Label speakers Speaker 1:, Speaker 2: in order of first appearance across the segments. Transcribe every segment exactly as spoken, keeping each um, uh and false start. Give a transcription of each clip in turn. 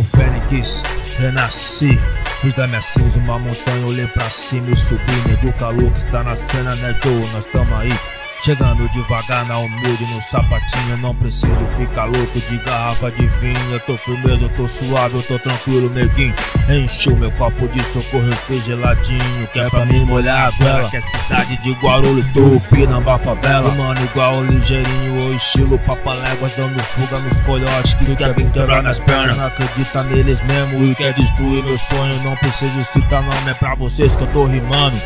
Speaker 1: fênix, renasci. Fiz da minha cinza uma montanha, olhei pra cima e subi. Nego calor que está na cena, né, Joe? Nós tamo aí, chegando devagar na humilde, no sapatinho. Não preciso ficar louco de garrafa de vinho. Eu tô firmeza, eu tô suave, eu tô tranquilo, neguinho. Enche o meu copo de socorro, eu geladinho, que é pra mim molhar a vela. Que é cidade de Guarulhos, Tupinambá, favela. Mano, igual o ligeirinho, o estilo papaléguas, dando fuga nos colhotes que quer vir quebrar nas pernas. Não acredita neles mesmo e quer destruir meu sonho. Não preciso citar nome, é pra vocês que eu tô rimando.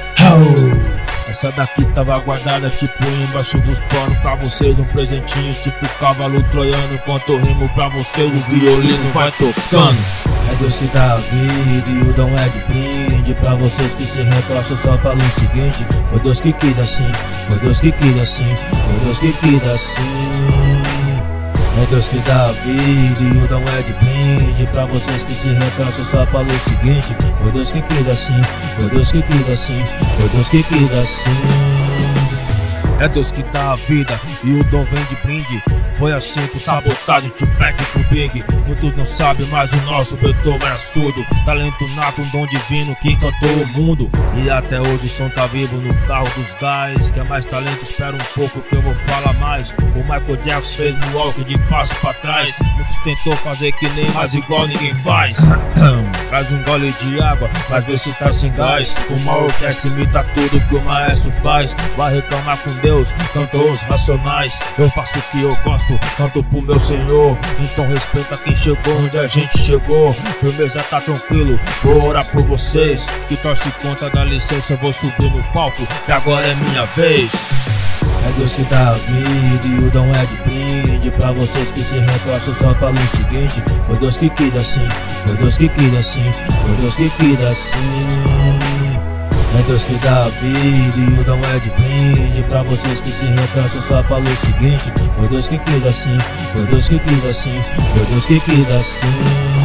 Speaker 1: Essa daqui tava guardada tipo embaixo dos panos. Pra vocês um presentinho tipo cavalo troiano. Enquanto eu rimo pra vocês o violino vai tocando. É Deus que dá a vida e o dom é de brinde. Pra vocês que se reprocham só falo o seguinte: foi Deus que quis assim, foi Deus que quis assim, foi Deus que quis assim. É Deus que dá a vida e o dom é de brinde. Pra vocês que se recansam só falo o seguinte: foi Deus que quis assim, foi Deus que quis assim, foi Deus que quis assim. É Deus que dá a vida e o dom vem de brinde. Foi assim com sabotagem, Tupac pro Big. Muitos não sabem, mas o nosso Beethoven é surdo. Talento nato, um dom divino que encantou o mundo. E até hoje o som tá vivo no carro dos gás. Quer mais talento? Espera um pouco que eu vou falar mais. O Michael Jackson fez no walk de passo pra trás. Muitos tentou fazer que nem, mas igual ninguém faz. Traz um gole de água, mas vê se tá sem gás. Uma orquestra imita tudo que o maestro faz. Vai reclamar com Deus, cantou os racionais. Eu faço o que eu gosto, canto pro meu Senhor. Então respeita quem chegou onde a gente chegou. Firmeza, tá tranquilo, vou orar por vocês. Que torce conta, dá licença, eu vou subir no palco, que agora é minha vez. É Deus que dá a vida e o dom é de brinde. Pra vocês que se reprocham só falo o seguinte: foi Deus que quis assim, foi Deus que quis assim, foi Deus que quis assim. É Deus que dá a vida e o dom é de brinde. Pra vocês que se recansam só falo o seguinte: foi Deus que quis assim, foi Deus que quis assim, foi Deus que quis assim.